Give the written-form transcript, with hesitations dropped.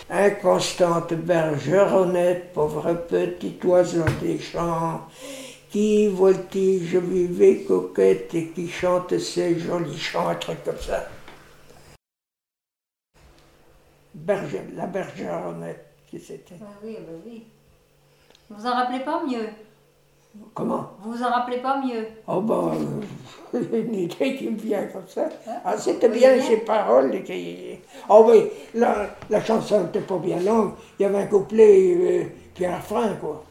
Inconstante bergeronnette, pauvre petit oiseau des champs, qui voltige vivait coquette et qui chante ses jolis chants, un truc comme ça. La bergeronnette, qui c'était. Ah oui, bah oui. Vous en rappelez pas mieux? Comment? Vous vous en rappelez pas mieux? Oh ben, une idée qui me vient comme ça. Hein? Ah, c'était Vous bien voyez ces paroles. Oh oui, la chanson n'était pas bien longue. Il y avait un couplet puis un refrain, quoi.